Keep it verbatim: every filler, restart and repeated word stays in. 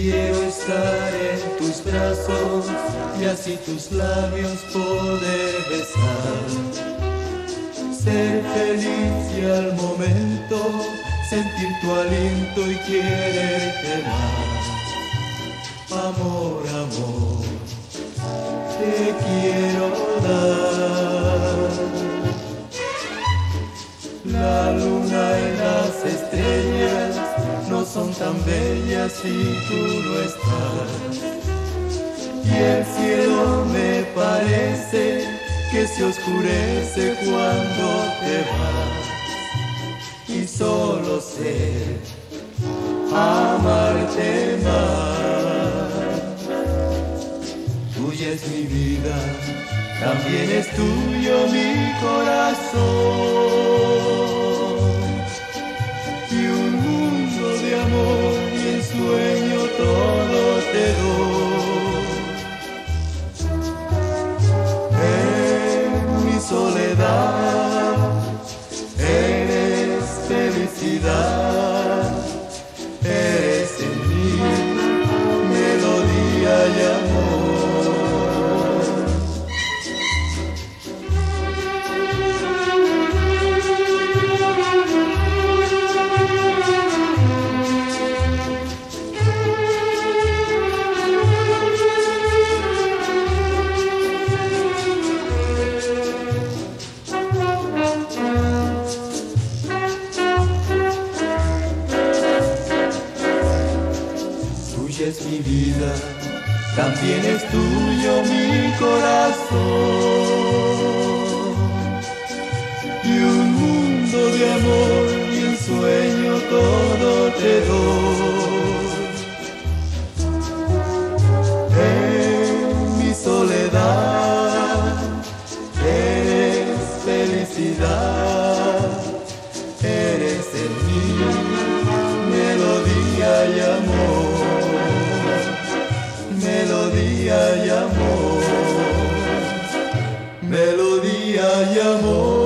Quiero estar en tus brazos y así tus labios poder besar. Ser feliz y al momento sentir tu aliento y quererte más. Amor, amor, te quiero dar. La luna y las estrellas no son tan bellas si tú no estás. Y el cielo me parece que se oscurece cuando te vas. Y solo sé amarte más. Tuya es mi vida, también es tuyo mi corazón. Y un mundo de amor y en sueño todo te doy. En mi soledad eres felicidad, eres en mí melodía y amor. Tuya es mi vida, también es tuyo mi corazón. Y un mundo de amor y un sueño todo te doy. En mi soledad eres felicidad, eres en mí melodía y amor. Melodía y amor, melodía y amor.